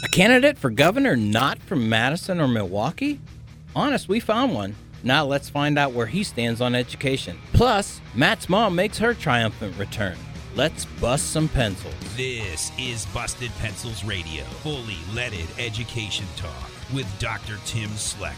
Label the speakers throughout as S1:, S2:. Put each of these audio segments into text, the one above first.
S1: A candidate for governor not from Madison or Milwaukee? Honest, we found one. Now let's find out where he stands on education. Plus, Matt's mom makes her triumphant return. Let's bust some pencils.
S2: This is Busted Pencils Radio, fully leaded education talk with Dr. Tim Slacker.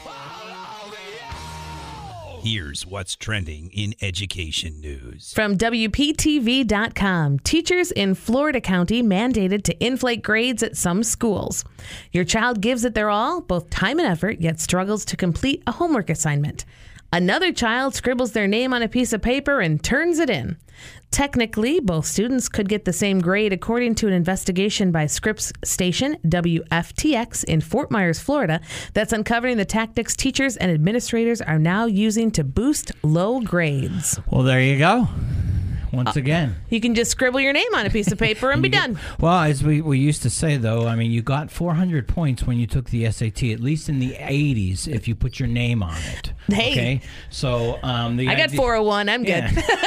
S2: Here's what's trending in education news.
S3: From WPTV.com, teachers in Florida County mandated to inflate grades at some schools. Your child gives it their all, both time and effort, yet struggles to complete a homework assignment. Another child scribbles their name on a piece of paper and turns it in. Technically, both students could get the same grade according to an investigation by Scripps station WFTX in Fort Myers, Florida, that's uncovering the tactics teachers and administrators are now using to boost low grades.
S4: Well, there you go. Once again.
S3: You can just scribble your name on a piece of paper and be done.
S4: Well, as we used to say, though, I mean, you got 400 points when you took the SAT, at least in the 80s, if you put your name on it.
S3: Hey.
S4: Okay? So,
S3: I got 401. I'm good.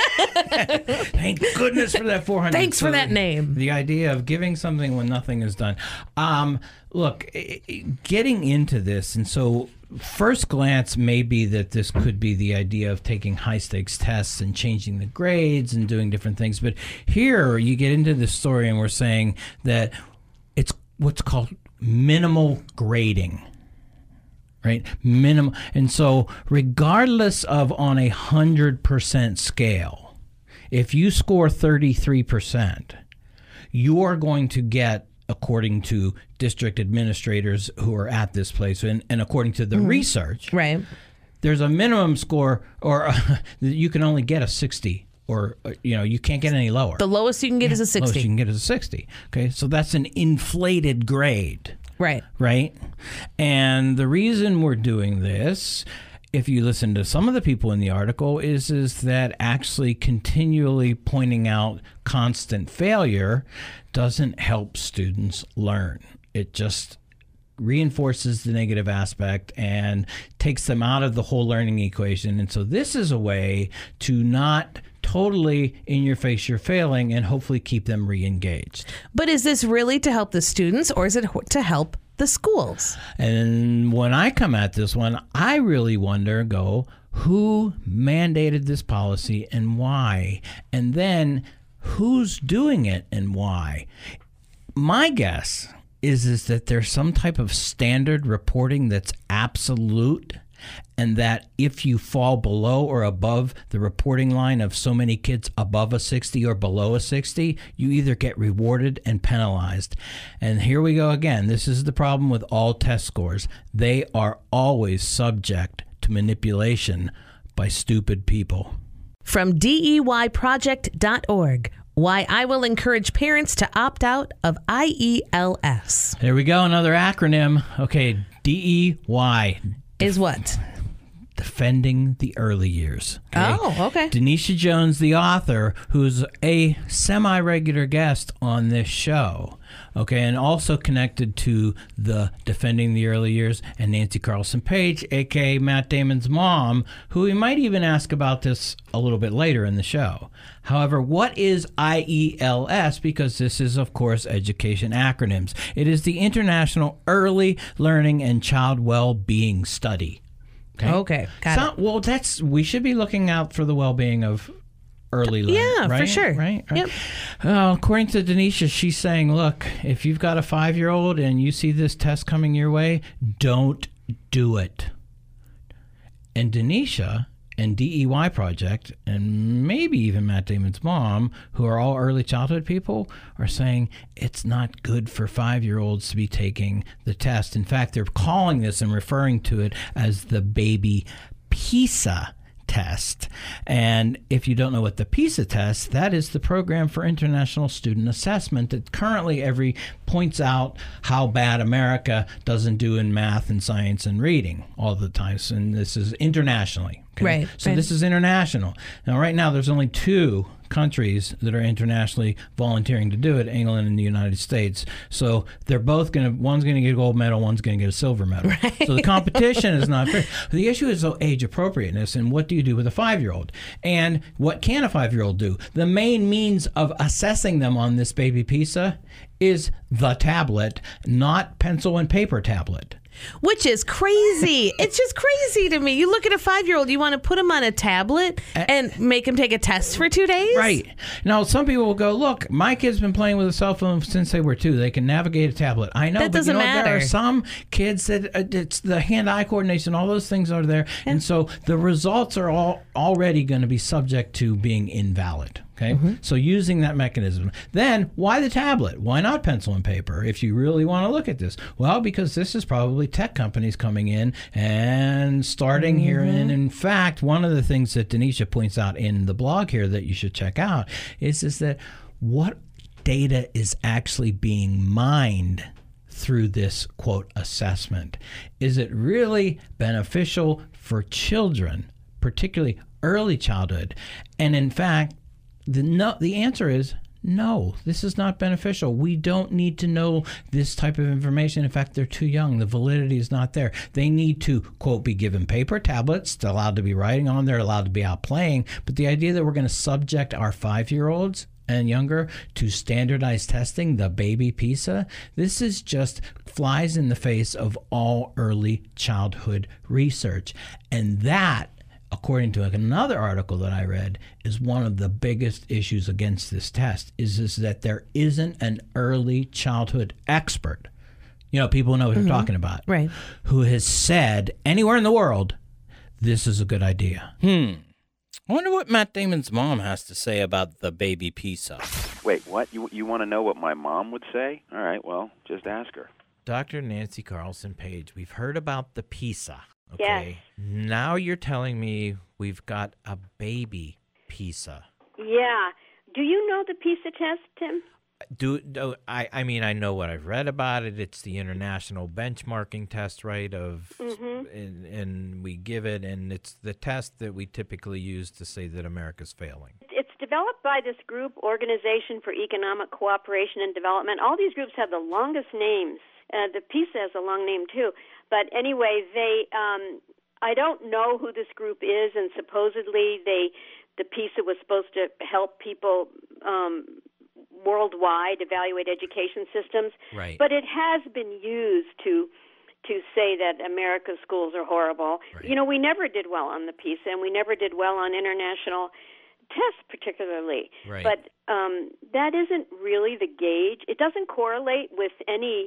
S4: Thank goodness for that 400.
S3: Thanks for that name.
S4: The idea of giving something when nothing is done. Look, getting into this, and so first glance may be that this could be the idea of taking high-stakes tests and changing the grades and doing different things. But here you get into the story and we're saying that it's what's called minimal grading. Right? Minimum. And so regardless of on a 100% scale, if you score 33%, you are going to get, according to district administrators who are at this place and according to the research,
S3: right,
S4: there's a minimum score, or you can only get a 60, or you can't get any lower.
S3: The lowest you can get is a 60.
S4: Lowest you can get is a 60. Okay, so that's an inflated grade.
S3: Right.
S4: Right? And the reason we're doing this, if you listen to some of the people in the article, is that actually continually pointing out constant failure doesn't help students learn. It just reinforces the negative aspect and takes them out of the whole learning equation. And so this is a way to not totally in your face you're failing and hopefully keep them re-engaged.
S3: But is this really to help the students, or is it to help the schools?
S4: And when I come at this one, I really wonder, who mandated this policy and why? And then who's doing it and why? My guess is that there's some type of standard reporting that's absolute, and that if you fall below or above the reporting line of so many kids above a 60 or below a 60, you either get rewarded and penalized. And here we go again. This is the problem with all test scores. They are always subject to manipulation by stupid people.
S3: From DEYproject.org, why I will encourage parents to opt out of IELS.
S4: There we go, another acronym. Okay, DEY.
S3: Is what?
S4: Defending the Early Years. Okay?
S3: Oh, okay.
S4: Denisha Jones, the author, who's a semi-regular guest on this show, okay, and also connected to the Defending the Early Years, and Nancy Carlson Page, a.k.a. Matt Damon's mom, who we might even ask about this a little bit later in the show. However, what is IELS? Because this is, of course, education acronyms. It is the International Early Learning and Child Well-Being Study.
S3: Okay, got
S4: it. We should be looking out for the well-being of early learning.
S3: Yeah,
S4: right?
S3: for sure.
S4: Right?
S3: Yep.
S4: According to Denisha, she's saying, look, if you've got a 5-year-old and you see this test coming your way, don't do it. And Denisha and DEY Project, and maybe even Matt Damon's mom, who are all early childhood people, are saying it's not good for 5-year-olds to be taking the test. In fact, they're calling this and referring to it as the baby PISA test. And if you don't know what the PISA test, that is the Program for International Student Assessment that currently points out how bad America doesn't do in math and science and reading all the time. And this is internationally. Okay?
S3: Right.
S4: So this is international. Now, right now, there's only 2 countries that are internationally volunteering to do it, England and the United States. So they're both one's going to get a gold medal, one's going to get a silver medal. Right. So the competition is not fair. The issue is age appropriateness, and what do you do with a 5-year-old? And what can a 5-year-old do? The main means of assessing them on this baby PISA is the tablet, not pencil and paper tablet.
S3: Which is crazy. It's just crazy to me. You look at a 5-year-old, you want to put him on a tablet and make him take a test for 2 days?
S4: Right. Now, some people will go, look, my kid's been playing with a cell phone since they were 2. They can navigate a tablet. I know,
S3: that doesn't matter.
S4: There are some kids that it's the hand-eye coordination, all those things are there. Yeah. And so the results are already going to be subject to being invalid. Okay, so using that mechanism. Then why the tablet? Why not pencil and paper if you really want to look at this? Well, because this is probably tech companies coming in and starting here. And in fact, one of the things that Denisha points out in the blog here that you should check out is that what data is actually being mined through this, quote, assessment. Is it really beneficial for children, particularly early childhood? And in fact, the answer is no, this is not beneficial. We don't need to know this type of information. In fact, they're too young. The validity is not there. They need to, quote, be given paper tablets. They're allowed to be writing on. They're allowed to be out playing. But the idea that we're going to subject our 5-year-olds and younger to standardized testing, the baby PISA, this is just flies in the face of all early childhood research. And that, according to another article that I read, is one of the biggest issues against this test is that there isn't an early childhood expert, people who know what they're talking about,
S3: right,
S4: who has said anywhere in the world, this is a good idea.
S1: I wonder what Matt Damon's mom has to say about the baby PISA.
S5: Wait, what? You want to know what my mom would say? All right, well, just ask her.
S6: Dr. Nancy Carlson Page, we've heard about the PISA.
S7: Yes.
S6: Okay. Now you're telling me we've got a baby PISA.
S7: Yeah. Do you know the PISA test, Tim?
S6: I mean, I know what I've read about it. It's the international benchmarking test, right? And we give it, and it's the test that we typically use to say that America's failing.
S7: It's developed by this group, Organization for Economic Cooperation and Development. All these groups have the longest names. The PISA has a long name, too. But anyway, I don't know who this group is, and supposedly the PISA was supposed to help people worldwide evaluate education systems.
S6: Right.
S7: But it has been used to say that America's schools are horrible.
S6: Right.
S7: We never did well on the PISA, and we never did well on international tests particularly.
S6: Right.
S7: But that isn't really the gauge. It doesn't correlate with any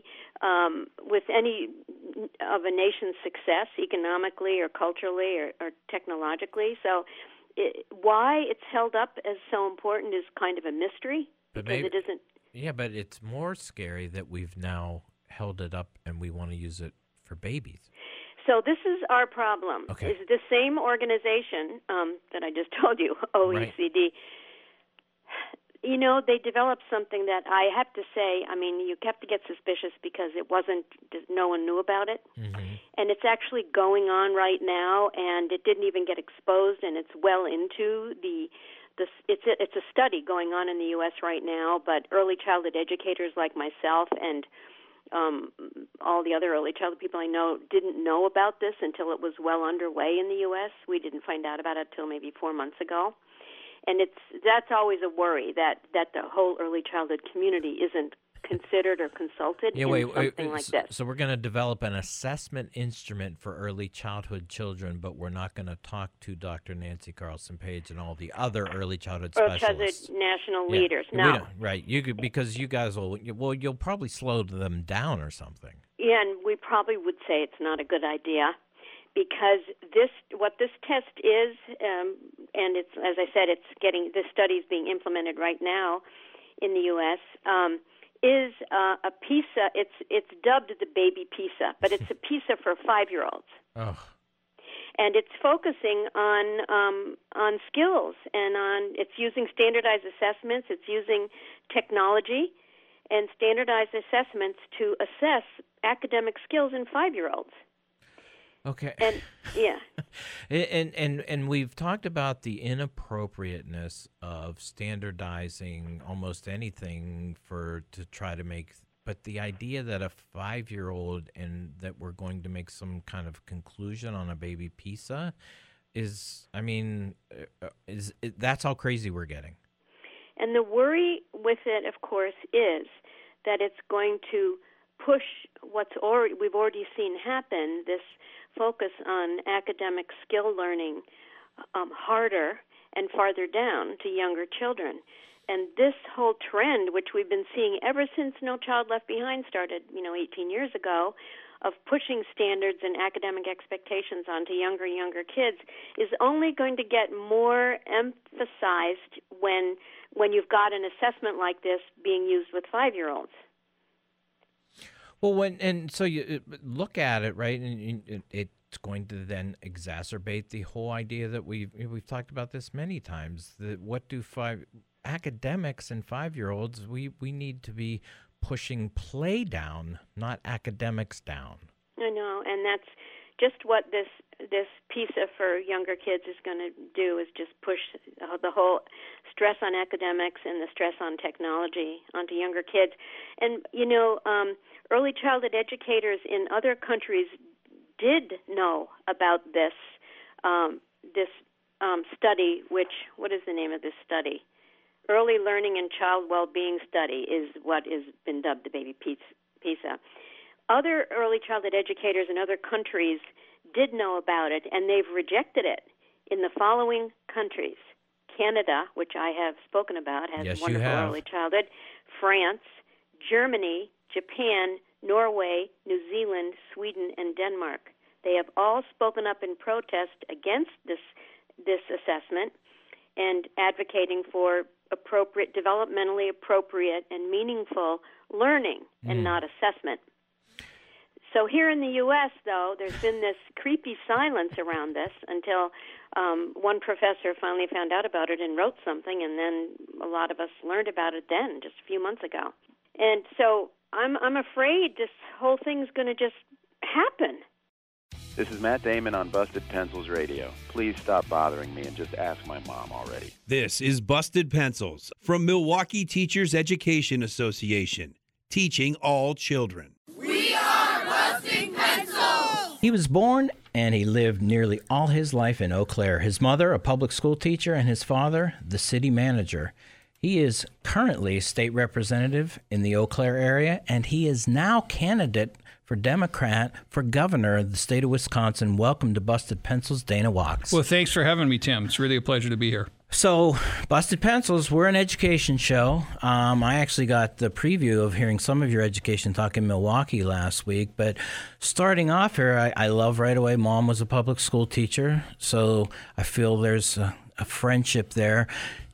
S7: of a nation's success economically or culturally or technologically. So why it's held up as so important is kind of a mystery, because it isn't.
S6: Yeah, but it's more scary that we've now held it up and we want to use it for babies.
S7: So this is our problem.
S6: Okay.
S7: Is the same organization that I just told you, OECD.
S6: Right.
S7: They developed something that I have to say, you have to get suspicious because no one knew about it.
S6: Mm-hmm.
S7: And it's actually going on right now, and it didn't even get exposed, and it's well into it's a study going on in the U.S. right now, but early childhood educators like myself and all the other early childhood people I know didn't know about this until it was well underway in the U.S. We didn't find out about it until maybe 4 months ago. And that's always a worry that the whole early childhood community isn't considered or consulted in something like this.
S6: So we're going to develop an assessment instrument for early childhood children, but we're not going to talk to Dr. Nancy Carlson Page and all the other early childhood specialists.
S7: National leaders. No.
S6: Right. Because you guys you'll probably slow them down or something.
S7: Yeah, and we probably would say it's not a good idea. Because what this test is, and it's, as I said, this study is being implemented right now in the U.S., is a PISA. It's dubbed the baby PISA, but it's a PISA for 5-year-olds.
S6: Oh.
S7: And it's focusing on skills, and it's using standardized assessments. It's using technology and standardized assessments to assess academic skills in 5-year-olds.
S6: Okay.
S7: And yeah.
S6: And we've talked about the inappropriateness of standardizing almost anything to try to make, but the idea that a 5-year-old and that we're going to make some kind of conclusion on a baby PISA that's how crazy we're getting.
S7: And the worry with it, of course, is that it's going to push we've already seen happen, this focus on academic skill learning harder and farther down to younger children. And this whole trend, which we've been seeing ever since No Child Left Behind started, 18 years ago, of pushing standards and academic expectations onto younger and younger kids, is only going to get more emphasized when you've got an assessment like this being used with 5-year-olds.
S6: Well, so you look at it, right, and it's going to then exacerbate the whole idea that we've talked about this many times. That what do academics and 5-year-olds? We need to be pushing play down, not academics down.
S7: I know, and that's just what this PISA for younger kids is going to do, is just push the whole stress on academics and the stress on technology onto younger kids. And, early childhood educators in other countries did know about this study, what is the name of this study? Early Learning and Child Well-Being Study is what has been dubbed the baby PISA. Other early childhood educators in other countries did know about it, and they've rejected it in the following countries. Canada, which I have spoken about, has wonderful early childhood. France, Germany, Japan, Norway, New Zealand, Sweden, and Denmark. They have all spoken up in protest against this assessment and advocating for developmentally appropriate and meaningful learning and not assessment. So here in the U.S., though, there's been this creepy silence around this until one professor finally found out about it and wrote something, and then a lot of us learned about it then, just a few months ago. And so I'm afraid this whole thing's going to just happen.
S5: This is Matt Damon on Busted Pencils Radio. Please stop bothering me and just ask my mom already.
S2: This is Busted Pencils from Milwaukee Teachers Education Association, teaching all children.
S8: We are Busting Pencils!
S1: He was born and he lived nearly all his life in Eau Claire. His mother, a public school teacher, and his father, the city manager. He is currently state representative in the Eau Claire area, and he is now candidate for Democrat for governor of the state of Wisconsin. Welcome to Busted Pencils, Dana Wachs.
S9: Well, thanks for having me, Tim. It's really a pleasure to be here.
S1: So, Busted Pencils, we're an education show. I actually got the preview of hearing some of your education talk in Milwaukee last week. But starting off here, I love right away, Mom was a public school teacher, so I feel there's a friendship there.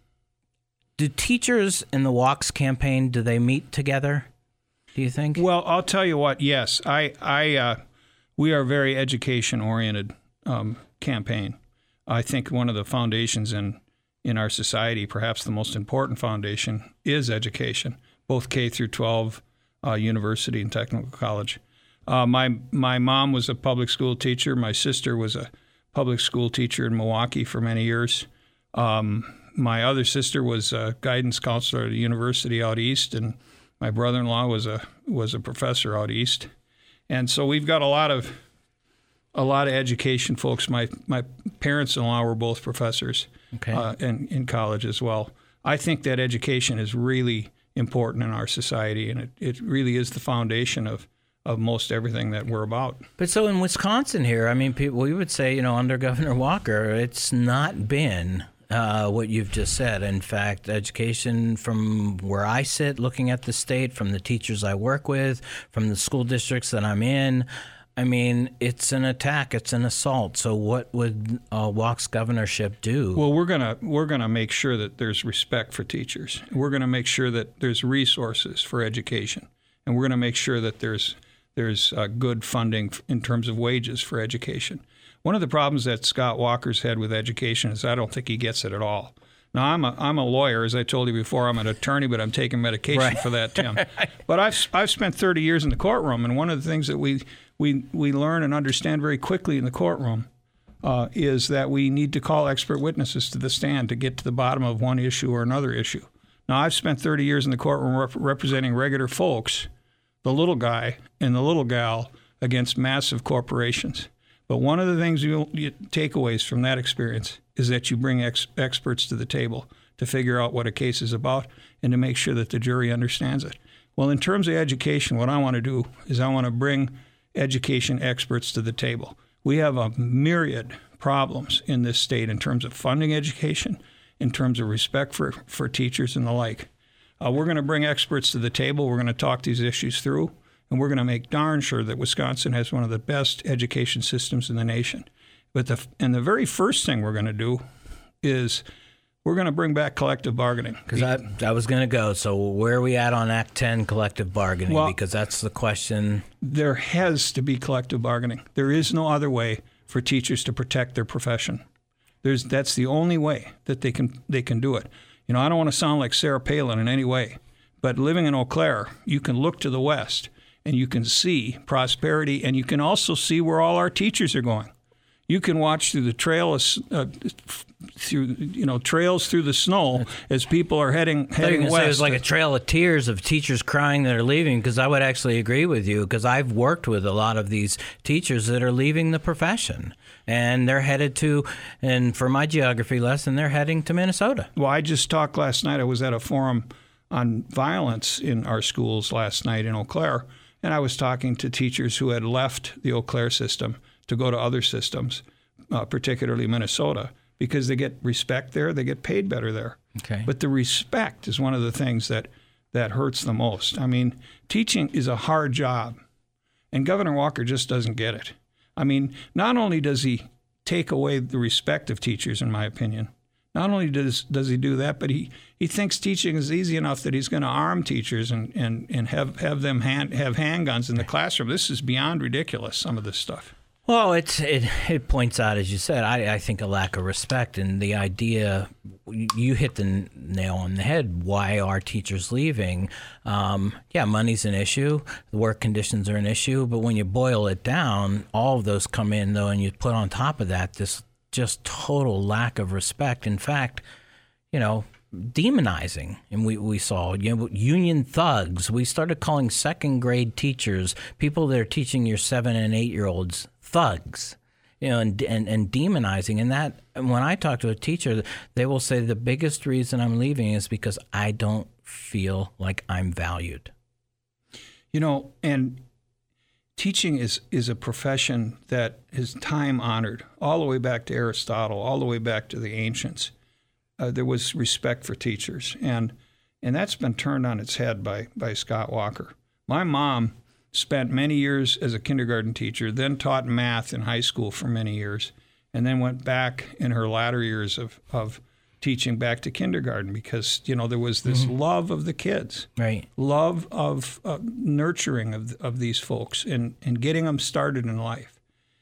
S1: Do teachers in the Wachs campaign, do they meet together, do you think?
S9: Well, I'll tell you what, yes. We are a very education-oriented campaign. I think one of the foundations in our society, perhaps the most important foundation, is education, both K through 12, university and technical college. My mom was a public school teacher. My sister was a public school teacher in Milwaukee for many years. My other sister was a guidance counselor at a university out east, and my brother-in-law was a professor out east. And so we've got a lot of education folks. My parents-in-law were both professors in college as well. I think that education is really important in our society, and it really is the foundation of most everything that we're about.
S1: But so in Wisconsin here, I mean, we would say, under Governor Walker, it's not been what you've just said. In fact, education from where I sit, looking at the state, from the teachers I work with, from the school districts that I'm in, I mean, it's an attack, it's an assault. So what would Wachs governorship do?
S9: Well, we're gonna make sure that there's respect for teachers. We're gonna make sure that there's resources for education, and we're gonna make sure that there's good funding in terms of wages for education. One of the problems that Scott Walker's had with education is I don't think he gets it at all. Now, I'm a lawyer, as I told you before. I'm an attorney, but I'm taking medication for that, Tim. But I've spent 30 years in the courtroom, and one of the things that we learn and understand very quickly in the courtroom is that we need to call expert witnesses to the stand to get to the bottom of one issue or another issue. Now, I've spent 30 years in the courtroom representing regular folks, the little guy and the little gal, against massive corporations. But one of the things you takeaways from that experience is that you bring experts to the table to figure out what a case is about and to make sure that the jury understands it. Well, in terms of education, what I want to do is I want to bring education experts to the table. We have a myriad problems in this state in terms of funding education, in terms of respect for teachers and the like. We're going to bring experts to the table. We're going to talk these issues through, and we're going to make darn sure that Wisconsin has one of the best education systems in the nation. But the very first thing we're going to do is we're going to bring back collective bargaining.
S1: Because I was going to go. So where are we at on Act 10 collective bargaining?
S9: Well,
S1: because that's the question.
S9: There has to be collective bargaining. There is no other way for teachers to protect their profession. That's the only way that they can do it. You know, I don't want to sound like Sarah Palin in any way, but living in Eau Claire, you can look to the west and you can see prosperity, and you can also see where all our teachers are going. You can watch through the trails through the snow as people are heading west.
S1: Say it's like a trail of tears of teachers crying that are leaving, because I would actually agree with you, because I've worked with a lot of these teachers that are leaving the profession, and they're headed to, and for my geography lesson, they're heading to Minnesota.
S9: Well, I just talked last night. I was at a forum on violence in our schools last night in Eau Claire, and I was talking to teachers who had left the Eau Claire system to go to other systems, particularly Minnesota, because they get respect there, they get paid better there.
S1: Okay.
S9: But the respect is one of the things that hurts the most. I mean, teaching is a hard job, and Governor Walker just doesn't get it. I mean, not only does he take away the respect of teachers, in my opinion, not only does he do that, but he thinks teaching is easy enough that he's going to arm teachers and have them have handguns in the classroom. This is beyond ridiculous, some of this stuff.
S1: Well, it points out, as you said, I think a lack of respect, and the idea, you hit the nail on the head. Why are teachers leaving? Money's an issue, the work conditions are an issue, but when you boil it down, all of those come in, though, and you put on top of that this just total lack of respect. In fact, demonizing, and we saw union thugs. We started calling second grade teachers, people that are teaching your 7 and 8 year olds, thugs, and demonizing. And that, when I talk to a teacher, they will say the biggest reason I'm leaving is because I don't feel like I'm valued. And teaching is a profession that is time honored, all the way back to Aristotle, all the way back to the ancients. There was respect for teachers, and that's been turned on its head by Scott Walker. My mom spent many years as a kindergarten teacher, then taught math in high school for many years, and then went back in her latter years of teaching back to kindergarten because, there was this love of the kids, right?
S9: Love of nurturing of these folks and getting them started in life.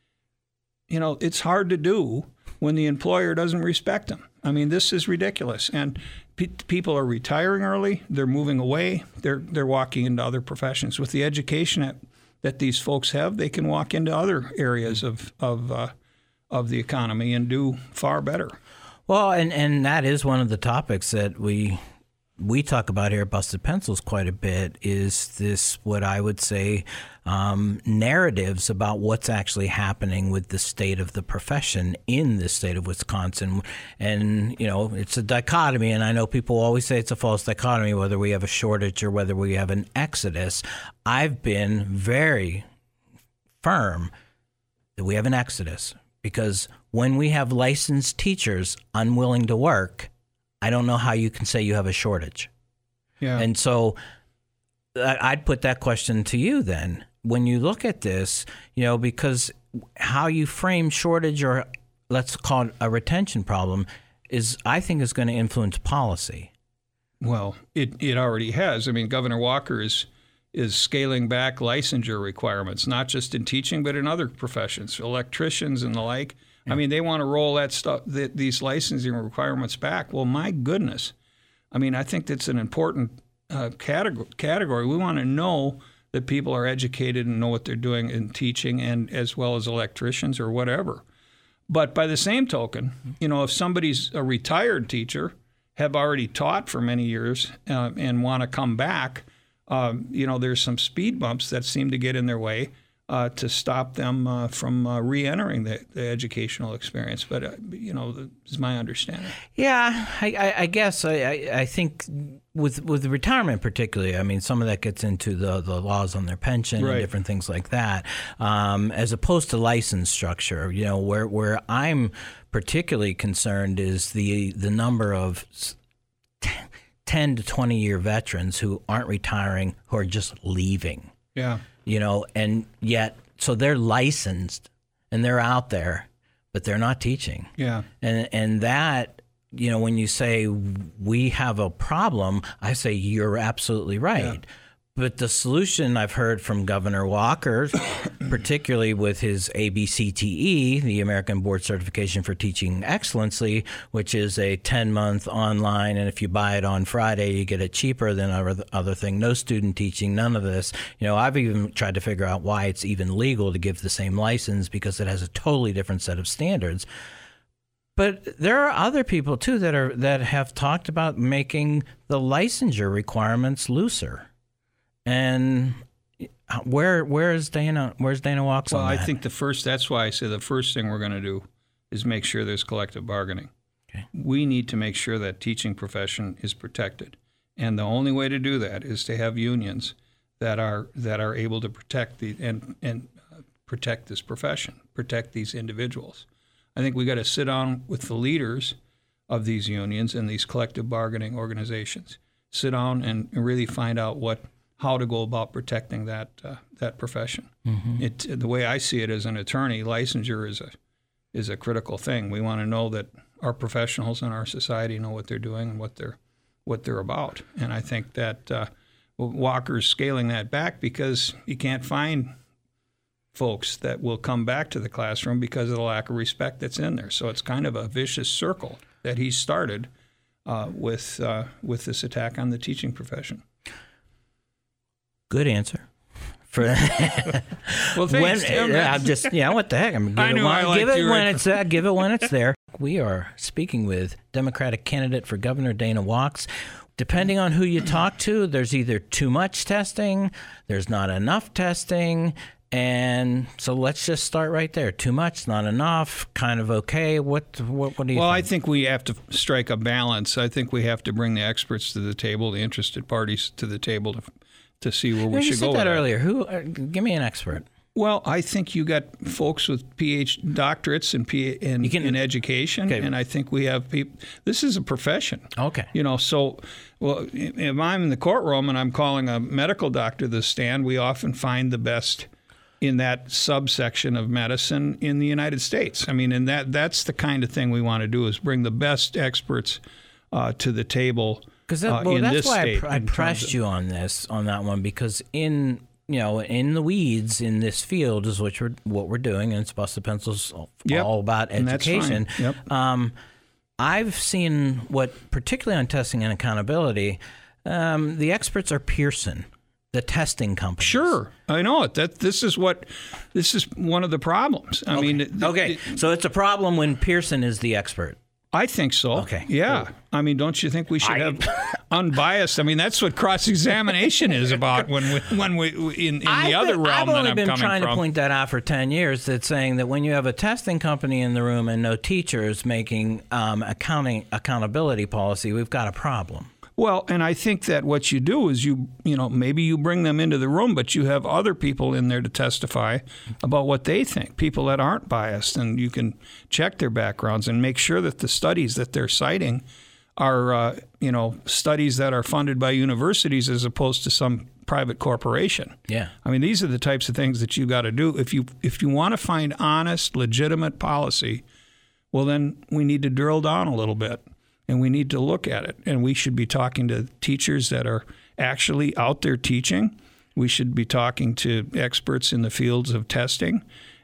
S9: It's hard to do when the employer doesn't respect them. I mean, this is ridiculous. And people are retiring early. They're moving away. They're walking into other professions. With the education that these folks have, they can walk into other areas of the economy and do far better.
S1: Well, and that is one of the topics that we talk about here at Busted Pencils quite a bit, is this, what I would say, narratives about what's actually happening with the state of the profession in the state of Wisconsin. And, it's a dichotomy, and I know people always say it's a false dichotomy, whether we have a shortage or whether we have an exodus. I've been very firm that we have an exodus, because when we have licensed teachers unwilling to work, I don't know how you can say you have a shortage.
S9: Yeah.
S1: And so I'd put that question to you then. When you look at this, because how you frame shortage, or let's call it a retention problem, I think is going to influence policy.
S9: Well, it already has. I mean, Governor Walker is scaling back licensure requirements, not just in teaching, but in other professions, electricians and the like. I mean, they want to roll that stuff, these licensing requirements back. Well, my goodness. I mean, I think that's an important category. We want to know that people are educated and know what they're doing in teaching, and as well as electricians or whatever. But by the same token, if somebody's a retired teacher, have already taught for many years and want to come back, there's some speed bumps that seem to get in their way to stop them from re-entering the educational experience. But, is my understanding.
S6: Yeah, I guess I think with retirement particularly, I mean, some of that gets into the laws on their pension and different things like that, as opposed to license structure. Where I'm particularly concerned is the number of 10 to 20-year veterans who aren't retiring, who are just leaving.
S9: Yeah.
S6: And yet, so they're licensed and they're out there, but they're not teaching.
S9: Yeah.
S6: And that, when you say we have a problem, I say you're absolutely right. Yeah. But the solution I've heard from Governor Walker, particularly with his ABCTE, the American Board Certification for Teaching Excellency, which is a 10-month online, and if you buy it on Friday, you get it cheaper than other thing. No student teaching, none of this. I've even tried to figure out why it's even legal to give the same license, because it has a totally different set of standards. But there are other people too that have talked about making the licensure requirements looser. And where's Dana Walks on that?
S9: Well, I think that's why I say the first thing we're going to do is make sure there's collective bargaining.
S6: Okay.
S9: We need to make sure that teaching profession is protected. And the only way to do that is to have unions that are able to protect protect this profession, protect these individuals. I think we got to sit down with the leaders of these unions and these collective bargaining organizations. Sit down and really find out how to go about protecting that profession. Mm-hmm. The way I see it as an attorney, licensure is a critical thing. We want to know that our professionals in our society know what they're doing and what they're about. And I think that Walker's scaling that back because you can't find folks that will come back to the classroom because of the lack of respect that's in there. So it's kind of a vicious circle that he started with this attack on the teaching profession.
S6: Good answer.
S9: Well, thanks, Tim.
S6: I'm just, what the heck? I'm give it when it's there. We are speaking with Democratic candidate for Governor Dana Walks. Depending on who you talk to, there's either too much testing, there's not enough testing, and so let's just start right there. Too much, not enough, kind of okay. What do you think?
S9: Well, I think we have to strike a balance. I think we have to bring the experts to the table, the interested parties to the table to see where we should go.
S6: You said that earlier. Give me an expert.
S9: Well, I think you got folks with doctorates in education, and I think we have people. This is a profession.
S6: Okay.
S9: If I'm in the courtroom and I'm calling a medical doctor to the stand, we often find the best in that subsection of medicine in the United States. I mean, and that's the kind of thing we want to do is bring the best experts to the table.
S6: Because that's why I pressed you on that one, because in the weeds in this field is what we're doing, and it's Busted Pencils all about education.
S9: Yep.
S6: I've seen particularly on testing and accountability, the experts are Pearson, the testing company.
S9: Sure, I know it. This is one of the problems. I mean,
S6: so it's a problem when Pearson is the expert.
S9: I think so.
S6: Okay.
S9: Yeah. Cool. I mean, don't you think we should have unbiased? I mean, that's what cross-examination is about when we in the other realm that I'm coming from.
S6: I've only been trying to point that out for 10 years. That's saying that when you have a testing company in the room and no teachers making accountability policy, we've got a problem.
S9: Well, and I think that what you do is maybe you bring them into the room, but you have other people in there to testify about what they think, people that aren't biased, and you can check their backgrounds and make sure that the studies that they're citing are, studies that are funded by universities as opposed to some private corporation.
S6: Yeah.
S9: I mean, these are the types of things that you got to do. If you want to find honest, legitimate policy, well, then we need to drill down a little bit. And we need to look at it. And we should be talking to teachers that are actually out there teaching. We should be talking to experts in the fields of testing.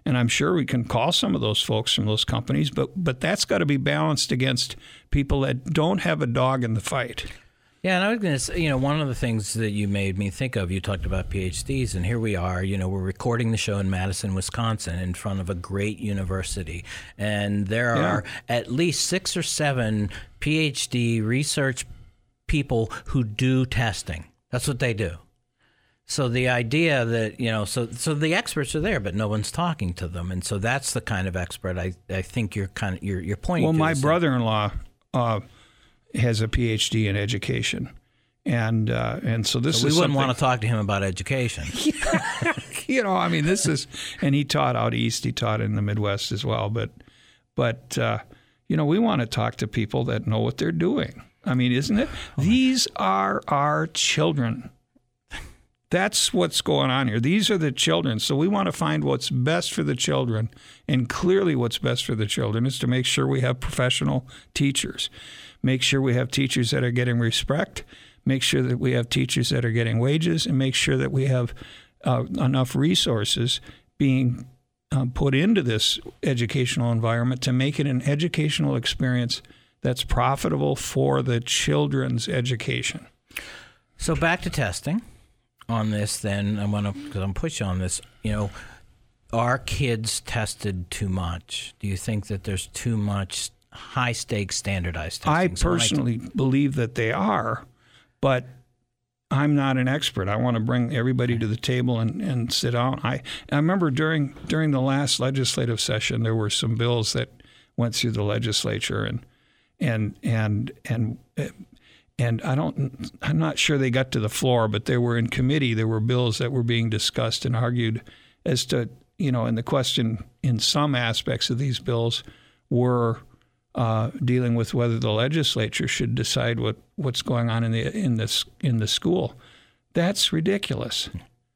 S9: And I'm sure we can call some of those folks from those companies, but that's got to be balanced against people that don't have a dog in the fight.
S1: Yeah, and I was going to say, one of the things that you made me think of, you talked about PhDs, and here we are, we're recording the show in Madison, Wisconsin, in front of a great university. And there are at least 6 or 7 PhD research people who do testing. That's what they do. So the idea that, so the experts are there, but no one's talking to them. And so that's the kind of expert I think you're pointing to.
S9: Well, my brother-in-law has a PhD in education, and so this
S1: so
S9: is
S1: we wouldn't want to talk to him about education.
S9: This is, and he taught out east, he taught in the Midwest as well, but we want to talk to people that know what they're doing. I mean, isn't it? These are our children. That's what's going on here. These are the children. So we want to find what's best for the children, and clearly what's best for the children is to make sure we have professional teachers. Make sure we have teachers that are getting respect, make sure that we have teachers that are getting wages, and make sure that we have enough resources being put into this educational environment to make it an educational experience that's profitable for the children's education.
S1: So back to testing on this then, because I'm pushing on this, are kids tested too much? Do you think that there's too much high-stakes standardized testing?
S9: I personally believe that they are, but I'm not an expert. I want to bring everybody to the table and sit down. I remember during the last legislative session, there were some bills that went through the legislature, and I'm not sure they got to the floor, but they were in committee. There were bills that were being discussed and argued as to, and the question in some aspects of these bills were dealing with whether the legislature should decide what's going on in the school. That's ridiculous.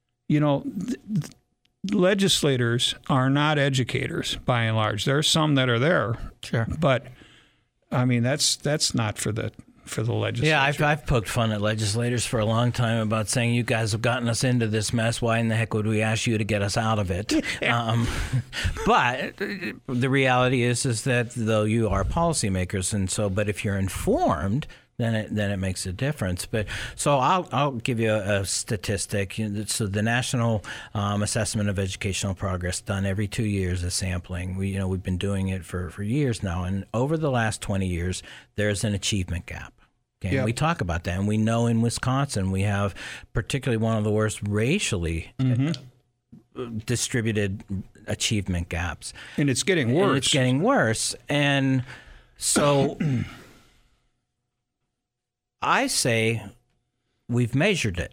S9: Legislators are not educators by and large. There are some that are there,
S1: sure,
S9: but I mean that's not for the legislature.
S1: Yeah, I've poked fun at legislators for a long time about saying, you guys have gotten us into this mess. Why in the heck would we ask you to get us out of it? But the reality is that though you are policymakers, but if you're informed, then it makes a difference. But so I'll give you a statistic. So the National Assessment of Educational Progress, done every 2 years, a sampling. We've been doing it for years now, and over the last 20 years, there's an achievement gap. Okay, yep. We talk about that, and we know in Wisconsin we have particularly one of the worst racially distributed achievement gaps.
S9: And it's getting worse.
S1: And so I say we've measured it.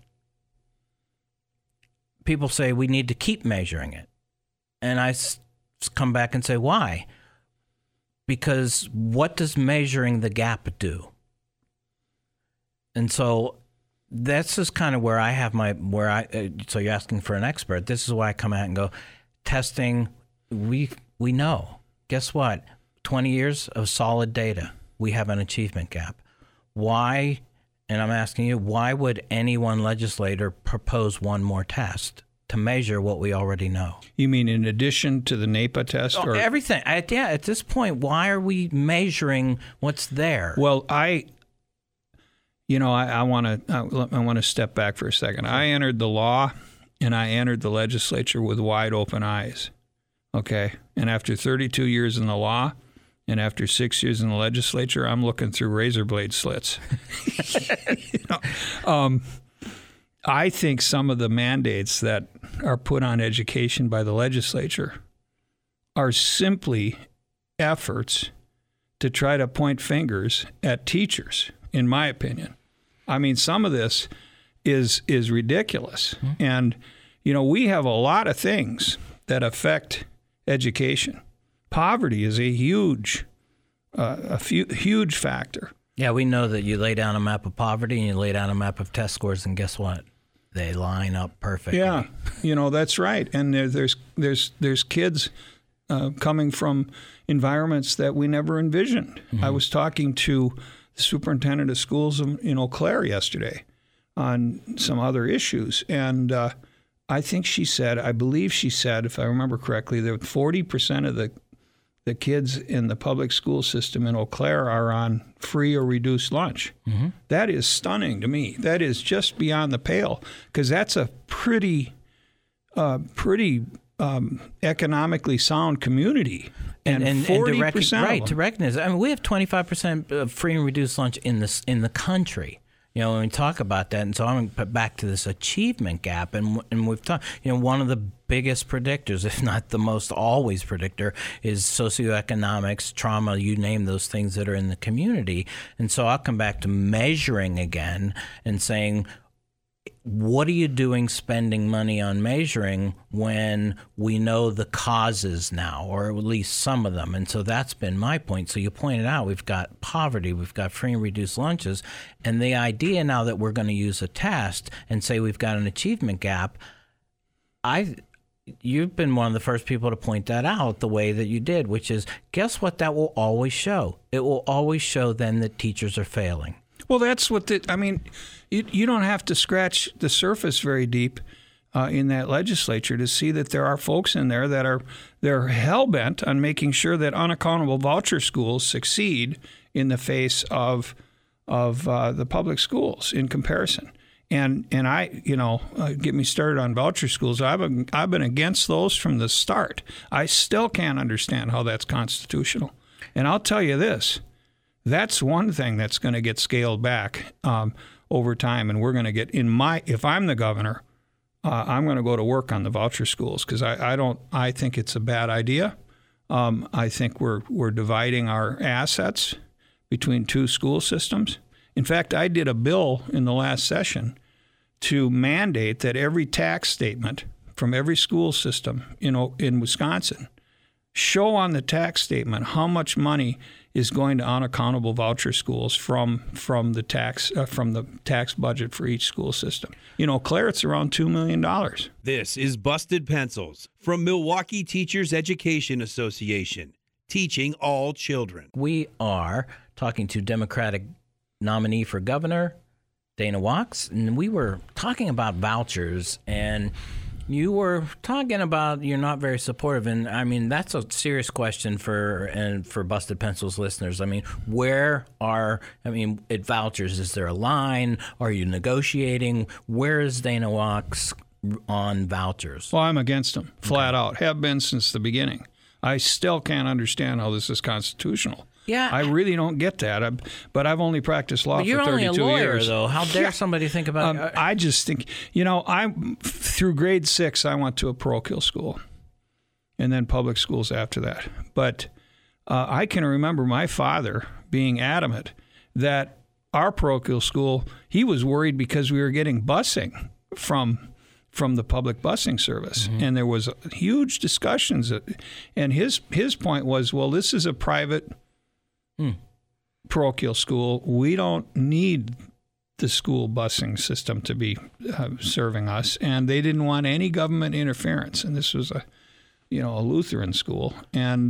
S1: People say we need to keep measuring it. And I come back and say, why? Because what does measuring the gap do? And so that's just kind of where I have so you're asking for an expert. This is why I come out and go, testing, we know. Guess what? 20 years of solid data. We have an achievement gap. Why, and I'm asking you, why would any one legislator propose one more test to measure what we already know?
S9: You mean in addition to the NAEPA test? Or
S1: everything. At this point, why are we measuring what's there?
S9: Well, I want to step back for a second. I entered the law, and I entered the legislature with wide open eyes. Okay, and after 32 years in the law, and after 6 years in the legislature, I'm looking through razor blade slits. I think some of the mandates that are put on education by the legislature are simply efforts to try to point fingers at teachers, in my opinion. I mean, some of this is ridiculous. Mm-hmm. And, we have a lot of things that affect education. Poverty is a huge factor.
S1: Yeah, we know that you lay down a map of poverty and you lay down a map of test scores, and guess what? They line up perfectly.
S9: Yeah, that's right. And there's kids coming from environments that we never envisioned. Mm-hmm. I was talking to the superintendent of schools in Eau Claire yesterday on some other issues, and I believe she said, if I remember correctly, that 40% of the kids in the public school system in Eau Claire are on free or reduced lunch. Mm-hmm. That is stunning to me. That is just beyond the pale, because that's a pretty economically sound community. And 40%
S1: to recognize. I mean, we have 25% of free and reduced lunch in the country. When we talk about that, and so I'm going to put back to this achievement gap, and we've talked. One of the biggest predictors, if not the most always predictor, is socioeconomics, trauma. You name those things that are in the community, and so I'll come back to measuring again and saying, what are you doing spending money on measuring when we know the causes now, or at least some of them? And so that's been my point. So you pointed out we've got poverty, we've got free and reduced lunches, and the idea now that we're going to use a test and say we've got an achievement gap, you've been one of the first people to point that out the way that you did, which is, guess what that will always show? It will always show then that teachers are failing.
S9: Well, that's what you don't have to scratch the surface very deep in that legislature to see that there are folks in there that they're hell-bent on making sure that unaccountable voucher schools succeed in the face of the public schools in comparison. And I, get me started on voucher schools. I've been against those from the start. I still can't understand how that's constitutional. And I'll tell you this. That's one thing that's going to get scaled back over time, and we're going to get if I'm the governor, I'm going to go to work on the voucher schools, because I think it's a bad idea. I think we're dividing our assets between two school systems. In fact, I did a bill in the last session to mandate that every tax statement from every school system in Wisconsin show on the tax statement how much money is going to unaccountable voucher schools from the tax budget for each school system. Claire, it's around $2 million.
S2: This is Busted Pencils from Milwaukee Teachers Education Association, teaching all children.
S1: We are talking to Democratic nominee for governor, Dana Wachs, and we were talking about vouchers, and you were talking about you're not very supportive, and I mean that's a serious question for Busted Pencils listeners. I mean, at vouchers, is there a line? Are you negotiating? Where is Dana Wachs on vouchers?
S9: Well, I'm against them, flat out. Have been since the beginning. I still can't understand how this is constitutional.
S1: Yeah,
S9: I really don't get that. But I've only practiced law for 32 years.
S1: You're only a lawyer, though. How dare somebody think about?
S9: I just think, through grade 6, I went to a parochial school, and then public schools after that. But I can remember my father being adamant that our parochial school, he was worried because we were getting busing from the public busing service, and there was huge discussions. And his point was, well, this is a private parochial school. We don't need the school busing system to be serving us, and they didn't want any government interference. And this was a Lutheran school, and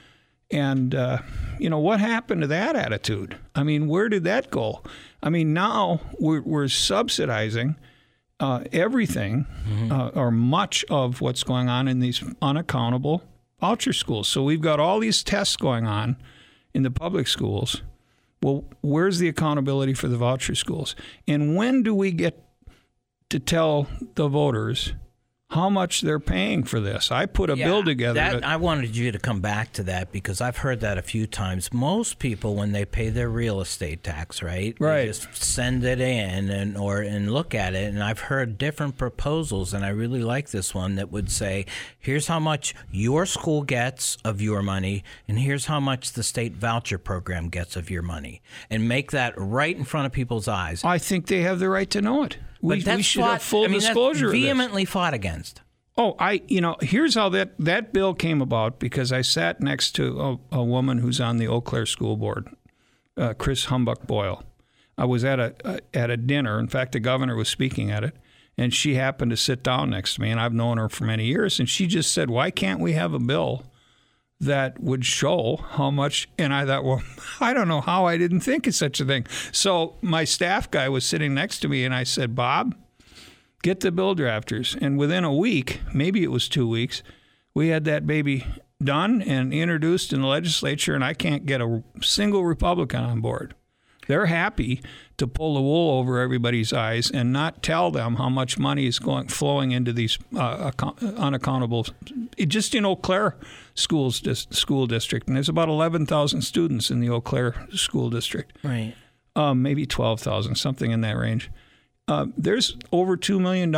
S9: what happened to that attitude? I mean, where did that go? I mean, now we're subsidizing everything or much of what's going on in these unaccountable voucher schools. So we've got all these tests going on in the public schools. Well, where's the accountability for the voucher schools? And when do we get to tell the voters how much they're paying for this? I put a bill together.
S1: I wanted you to come back to that because I've heard that a few times. Most people, when they pay their real estate tax, right? They just send it in and look at it. And I've heard different proposals, and I really like this one that would say, here's how much your school gets of your money, and here's how much the state voucher program gets of your money, and make that right in front of people's eyes.
S9: I think they have the right to know it. We should have full disclosure of this.
S1: Vehemently fought against.
S9: Oh, here's how that bill came about, because I sat next to a woman who's on the Eau Claire School Board, Chris Humbuck Boyle. I was at a dinner. In fact, the governor was speaking at it, and she happened to sit down next to me, and I've known her for many years, and she just said, why can't we have a bill that would show how much? And I thought, well, I don't know how I didn't think of such a thing. So my staff guy was sitting next to me, and I said, Bob, Get the bill drafters. And within a week, maybe it was 2 weeks, we had that baby done and introduced in the legislature, and I can't get a single Republican on board. They're happy to pull the wool over everybody's eyes and not tell them how much money is flowing into these unaccountable. Just in Eau Claire school district, and there's about 11,000 students in the Eau Claire school district.
S1: Right.
S9: Maybe 12,000, something in that range. There's over $2 million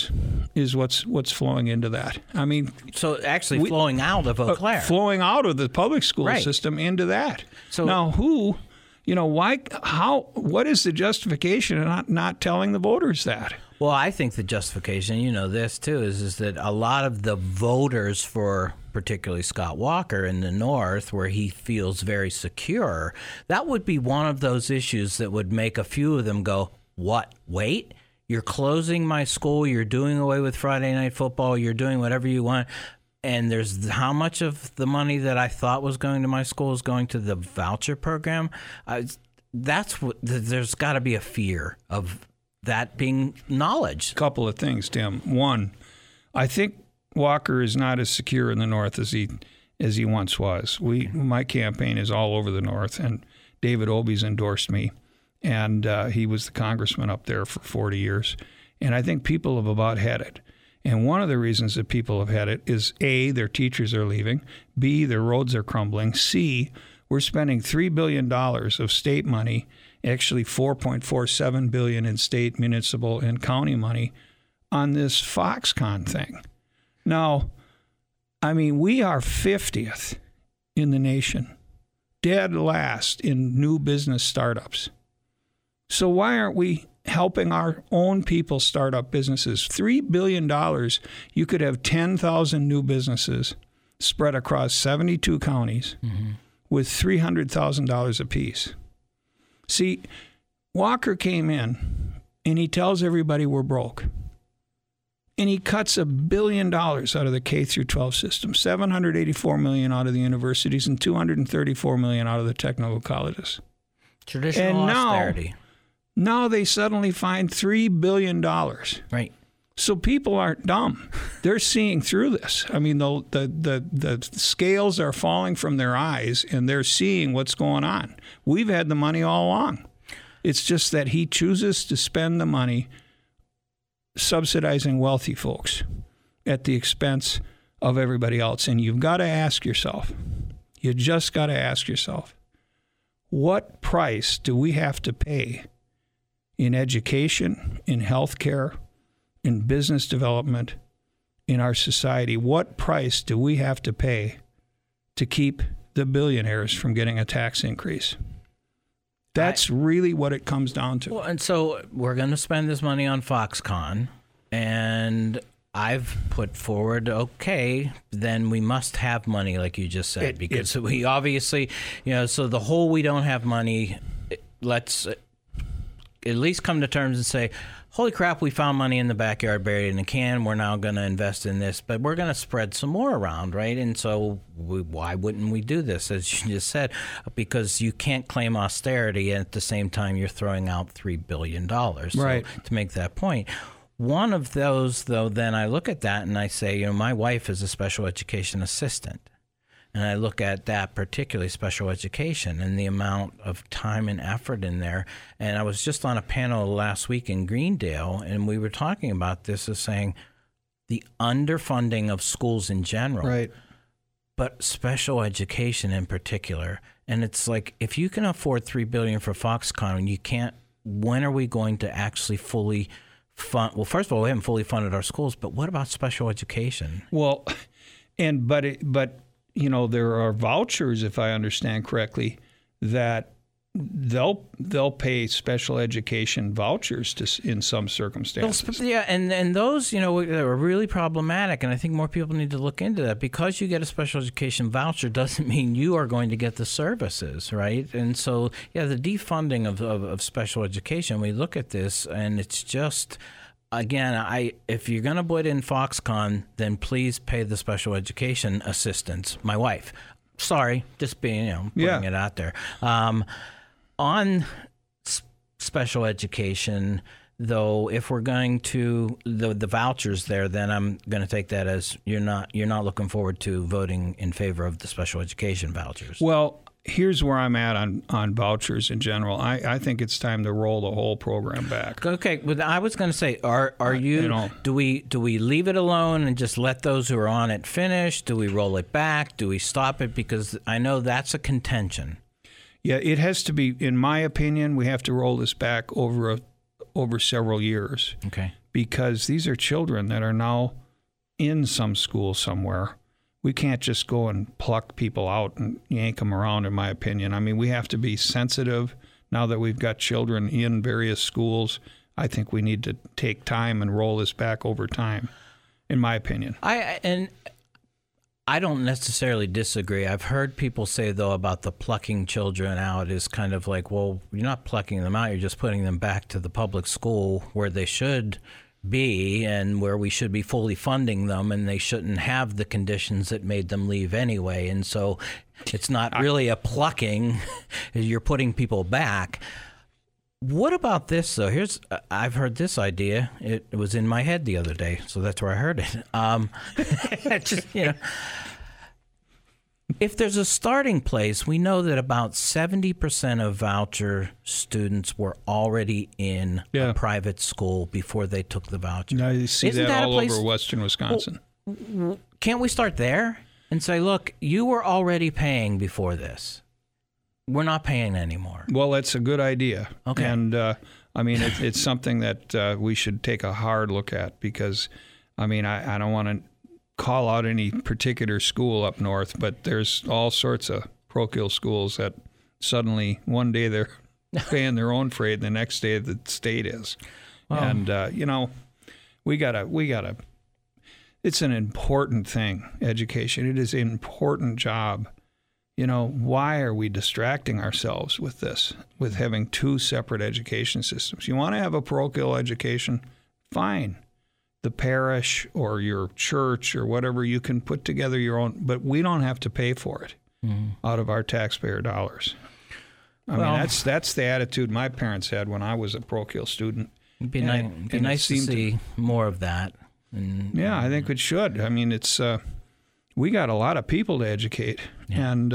S9: is what's flowing into that. I mean,
S1: so actually flowing out of Eau Claire,
S9: flowing out of the public school system into that. So now, who? Why? How? What is the justification of not telling the voters that?
S1: Well, I think the justification, this too, is that a lot of the voters for particularly Scott Walker in the North, where he feels very secure, that would be one of those issues that would make a few of them go, what? Wait? You're closing my school. You're doing away with Friday Night Football. You're doing whatever you want. And there's how much of the money that I thought was going to my school is going to the voucher program. That's what there's got to be a fear of that being knowledge.
S9: A couple of things, Tim. One, I think Walker is not as secure in the North as he once was. My campaign is all over the North, and David Obey's endorsed me, and he was the congressman up there for 40 years. And I think people have about had it. And one of the reasons that people have had it is, A, their teachers are leaving, B, their roads are crumbling, C, we're spending $3 billion of state money, actually $4.47 billion in state, municipal, and county money on this Foxconn thing. Now, I mean, we are 50th in the nation, dead last in new business startups. So why aren't we helping our own people start up businesses? $3 billion, you could have 10,000 new businesses spread across 72 counties with $300,000 apiece. See, Walker came in and he tells everybody we're broke. And he cuts $1 billion out of the K through 12 system, $784 million out of the universities, and $234 million out of the technical colleges.
S1: Traditional austerity.
S9: Now they suddenly find $3 billion.
S1: Right.
S9: So people aren't dumb. They're seeing through this. I mean, the scales are falling from their eyes, and they're seeing what's going on. We've had the money all along. It's just that he chooses to spend the money subsidizing wealthy folks at the expense of everybody else. And you've got to ask yourself, you just got to ask yourself, what price do we have to pay in education, in healthcare, in business development, in our society? What price do we have to pay to keep the billionaires from getting a tax increase? That's really what it comes down to.
S1: Well, and so we're going to spend this money on Foxconn, and I've put forward, okay, then we must have money, like you just said, because we obviously, so the whole we don't have money, let's at least come to terms and say, holy crap, we found money in the backyard buried in a can. We're now going to invest in this, but we're going to spread some more around, right? And so why wouldn't we do this, as you just said? Because you can't claim austerity and at the same time you're throwing out $3 billion.
S9: Right.
S1: So to make that point. One of those, though, then I look at that and I say, my wife is a special education assistant. And I look at that particularly special education and the amount of time and effort in there. And I was just on a panel last week in Greendale, and we were talking about this as saying the underfunding of schools in general,
S9: right,
S1: but special education in particular. And it's like, if you can afford $3 billion for Foxconn, you can't. When are we going to actually fully fund? Well, first of all, we haven't fully funded our schools, but what about special education?
S9: Well, but. There are vouchers, if I understand correctly, that they'll pay special education vouchers in some circumstances.
S1: Yeah, and those, are really problematic, and I think more people need to look into that. Because you get a special education voucher doesn't mean you are going to get the services, right? And so, the defunding of special education, we look at this, and it's just... Again, if you're going to put in Foxconn, then please pay the special education assistants. My wife. Sorry, just being, putting it out there. On special education, though, if we're going to the vouchers there, then I'm going to take that as you're not looking forward to voting in favor of the special education vouchers.
S9: Well, here's where I'm at on vouchers in general. I think it's time to roll the whole program back.
S1: Okay, but I was going to say, do we leave it alone and just let those who are on it finish? Do we roll it back? Do we stop it? Because I know that's a contention.
S9: Yeah, it has to be. In my opinion, we have to roll this back over several years.
S1: Okay,
S9: because these are children that are now in some school somewhere. We can't just go and pluck people out and yank them around, in my opinion. I mean, we have to be sensitive now that we've got children in various schools. I think we need to take time and roll this back over time, in my opinion.
S1: I don't necessarily disagree. I've heard people say, though, about the plucking children out is kind of like, well, you're not plucking them out. You're just putting them back to the public school where they should be and where we should be fully funding them, and they shouldn't have the conditions that made them leave anyway. And so it's not really a plucking. You're putting people back. What about this, though? I've heard this idea. It was in my head the other day, so that's where I heard it. Just, if there's a starting place, we know that about 70% of voucher students were already in a private school before they took the voucher.
S9: Now you see that all over western Wisconsin.
S1: Well, can't we start there and say, look, you were already paying before this. We're not paying anymore.
S9: Well, that's a good idea.
S1: Okay.
S9: And, I mean, it's something that we should take a hard look at because, I mean, I don't want to call out any particular school up north, but there's all sorts of parochial schools that suddenly one day they're paying their own freight and the next day the state is. And, we gotta, it's an important thing, education. It is an important job. Why are we distracting ourselves with this, with having two separate education systems? You want to have a parochial education? Fine. The parish or your church or whatever, you can put together your own, but we don't have to pay for it out of our taxpayer dollars. I mean, that's the attitude my parents had when I was a parochial student.
S1: It'd be nice to see more of that.
S9: Yeah, I think it should. I mean, it's we got a lot of people to educate, and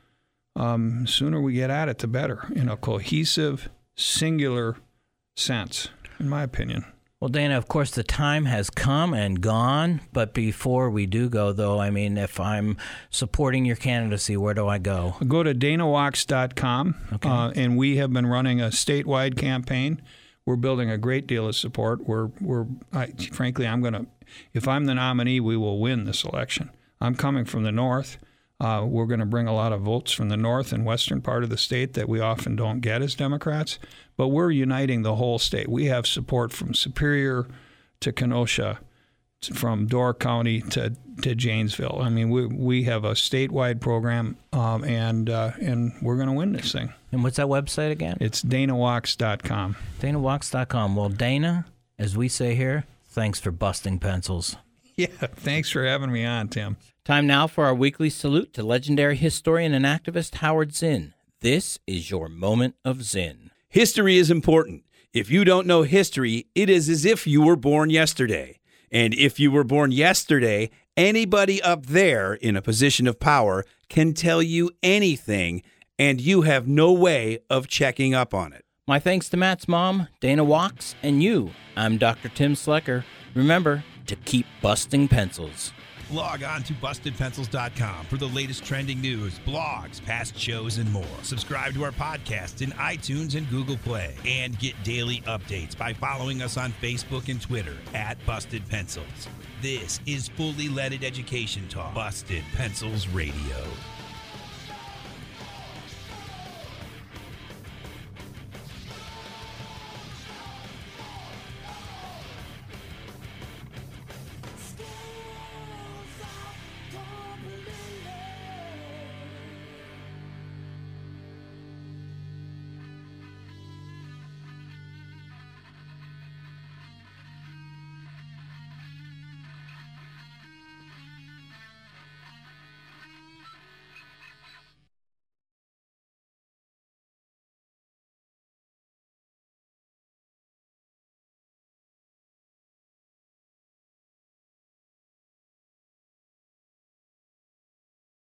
S9: sooner we get at it, the better, in a cohesive, singular sense, in my opinion.
S1: Well, Dana, of course, the time has come and gone, but before we do go, though, I mean, if I'm supporting your candidacy, where do I go?
S9: Go to danawalks.com, and we have been running a statewide campaign. We're building a great deal of support. Frankly, if I'm the nominee, we will win this election. I'm coming from the north. We're going to bring a lot of votes from the north and western part of the state that we often don't get as Democrats, but we're uniting the whole state. We have support from Superior to Kenosha, from Door County to Janesville. I mean, we have a statewide program, and we're going to win this thing.
S1: And what's that website again?
S9: It's danawalks.com.
S1: danawalks.com. Well, Dana, as we say here, thanks for busting pencils.
S9: Yeah, thanks for having me on, Tim.
S1: Time now for our weekly salute to legendary historian and activist Howard Zinn. This is your moment of Zinn.
S2: History is important. If you don't know history, it is as if you were born yesterday. And if you were born yesterday, anybody up there in a position of power can tell you anything, and you have no way of checking up on it.
S1: My thanks to Matt's mom, Dana Walks, and you. I'm Dr. Tim Slecker. Remember to keep busting pencils.
S2: Log on to BustedPencils.com for the latest trending news, blogs, past shows, and more. Subscribe to our podcast in iTunes and Google Play. And get daily updates by following us on Facebook and Twitter at Busted Pencils. This is fully leaded education talk. Busted Pencils Radio.